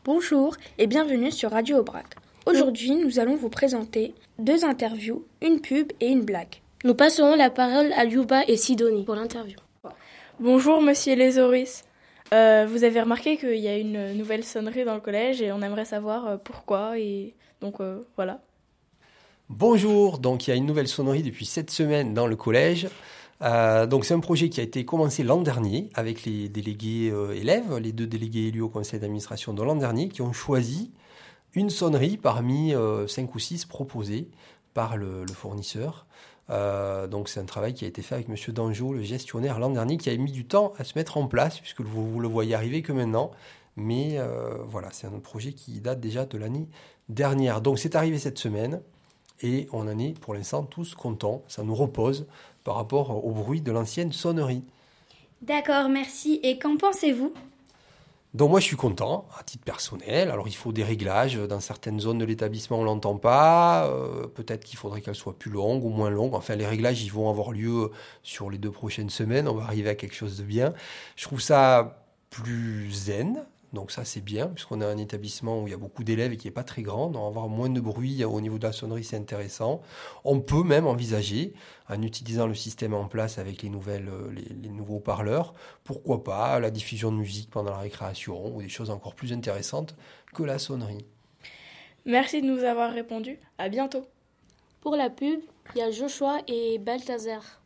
Bonjour et bienvenue sur Radio Aubrac. Aujourd'hui, nous allons vous présenter 2 interviews, une pub et une blague. Nous passerons la parole à Liuba et Sidonie pour l'interview. Bonjour Monsieur Lézoris. Vous avez remarqué qu'il y a une nouvelle sonnerie dans le collège et on aimerait savoir pourquoi et donc voilà. Bonjour, donc il y a une nouvelle sonnerie depuis 7 semaines dans le collège. Donc c'est un projet qui a été commencé l'an dernier avec les délégués élèves, les 2 délégués élus au conseil d'administration de l'an dernier qui ont choisi une sonnerie parmi 5 ou 6 proposées par le fournisseur. Donc c'est un travail qui a été fait avec Monsieur Dangeau, le gestionnaire l'an dernier, qui a mis du temps à se mettre en place puisque vous le voyez arriver que maintenant. Mais voilà, c'est un projet qui date déjà de l'année dernière. Donc c'est arrivé cette semaine et on en est pour l'instant tous contents. Ça nous repose par rapport au bruit de l'ancienne sonnerie. D'accord, merci. Et qu'en pensez-vous ? Donc moi je suis content, à titre personnel. Alors il faut des réglages. Dans certaines zones de l'établissement on ne l'entend pas. Peut-être qu'il faudrait qu'elle soit plus longue ou moins longue. Enfin les réglages ils vont avoir lieu sur les 2 prochaines semaines. On va arriver à quelque chose de bien. Je trouve ça plus zen. Donc ça c'est bien, puisqu'on a un établissement où il y a beaucoup d'élèves et qui n'est pas très grand, donc avoir moins de bruit au niveau de la sonnerie c'est intéressant. On peut même envisager, en utilisant le système en place avec les nouveaux haut-parleurs, pourquoi pas la diffusion de musique pendant la récréation ou des choses encore plus intéressantes que la sonnerie. Merci de nous avoir répondu, à bientôt. Pour la pub, il y a Joshua et Balthazar.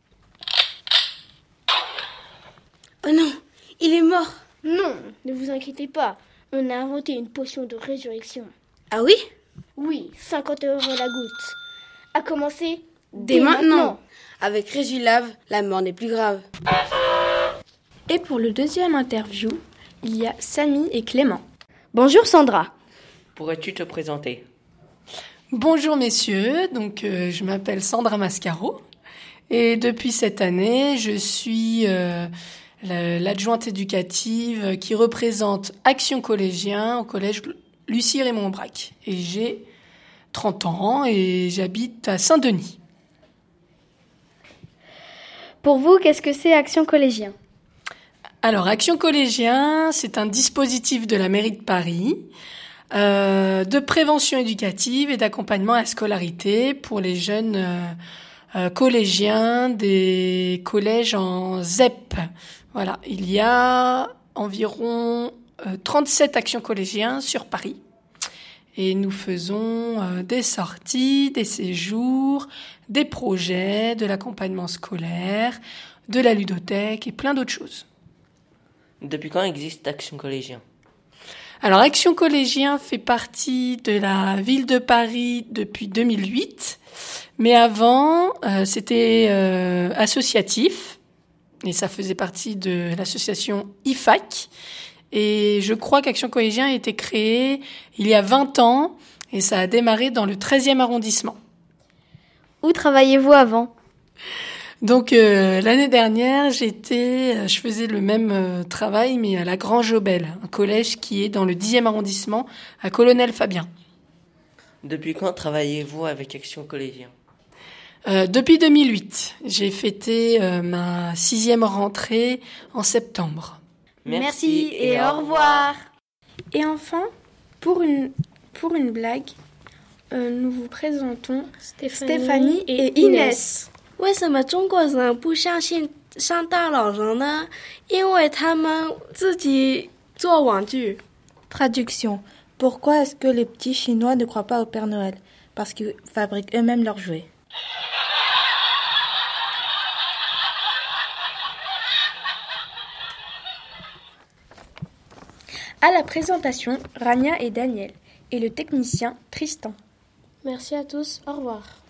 Oh non, il est mort. Non, ne vous inquiétez pas. On a inventé une potion de résurrection. Ah oui ? Oui, 50 € la goutte. À commencer Dès maintenant. Avec Résulave, la mort n'est plus grave. Et pour le 2e interview, il y a Samy et Clément. Bonjour Sandra. Pourrais-tu te présenter ? Bonjour messieurs, donc je m'appelle Sandra Mascaro et depuis cette année je suis l'adjointe éducative qui représente Action Collégien au collège Lucie Raymond Aubrac. Et j'ai 30 ans et j'habite à Saint-Denis. Pour vous, qu'est-ce que c'est Action Collégien ? Alors, Action Collégien, c'est un dispositif de la mairie de Paris de prévention éducative et d'accompagnement à la scolarité pour les jeunes collégiens des collèges en ZEP. Voilà, il y a environ 37 actions collégiens sur Paris. Et nous faisons des sorties, des séjours, des projets, de l'accompagnement scolaire, de la ludothèque et plein d'autres choses. Depuis quand existe Action Collégien ? Alors, Action Collégien fait partie de la ville de Paris depuis 2008. Mais avant, c'était associatif. Et ça faisait partie de l'association IFAC. Et je crois qu'Action Collégien a été créée il y a 20 ans et ça a démarré dans le 13e arrondissement. Où travailliez-vous avant ? Donc l'année dernière, je faisais le même travail mais à la Grange-Aubel, un collège qui est dans le 10e arrondissement à Colonel Fabien. Depuis quand travaillez-vous avec Action Collégien ? Depuis 2008, j'ai fêté ma 6e rentrée en septembre. Merci et au revoir. Et enfin, pour une blague, nous vous présentons Stéphanie et Inès. 为什么中国人不相信圣诞老人呢？因为他们自己做玩具。 Traduction. Pourquoi est-ce que les petits Chinois ne croient pas au Père Noël ? Parce qu'ils fabriquent eux-mêmes leurs jouets. À la présentation, Rania et Daniel, et le technicien Tristan. Merci à tous, au revoir.